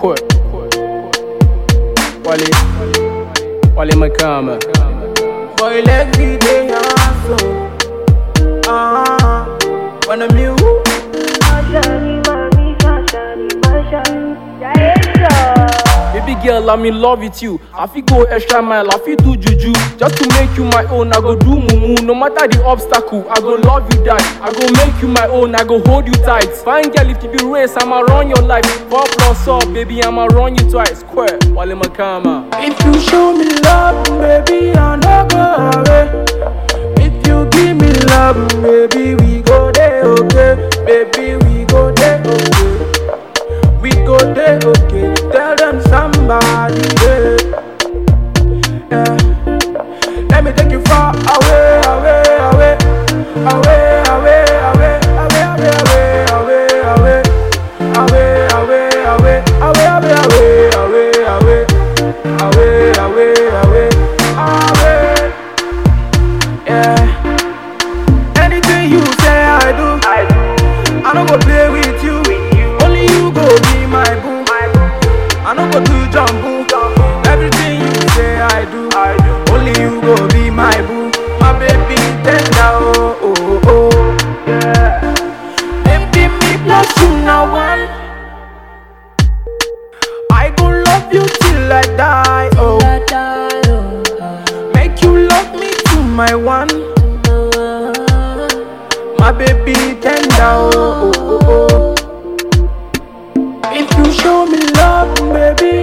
Quit. Wale Makama. Boy, let me day hustle. When I'm you. Baby girl, I'm in love with you. I feel go extra mile, I feel do juju. Just to make you my own, I go do mumu. No matter the obstacle, I go love you die. I go make you my own, I go hold you tight. Fine girl, if you be race, I'ma run your life. 4 plus up, baby, I'ma run you twice. Square, Wale Makama. If you show me love, baby, I'll not go away. If you give me love, baby, we go there, okay. Baby, we go there, okay. We go there, okay. Tell them somebody, yeah. Yeah. Let me take you far away, away, away, away, away, away, away, away, away, away, away, away, away, away, away, away, away, away, away. Yeah. Anything you say, I do. I don't go play with you. Only you go be my boo. I don't go do jumbo. Everything you say, I do. Only you go be my boo. My baby tender, oh, oh, oh. Yeah. Baby, me plus you now one. I go love you till I die, oh. Make you love me to my one. My baby tender, oh, oh, oh, oh. If you show me love, baby,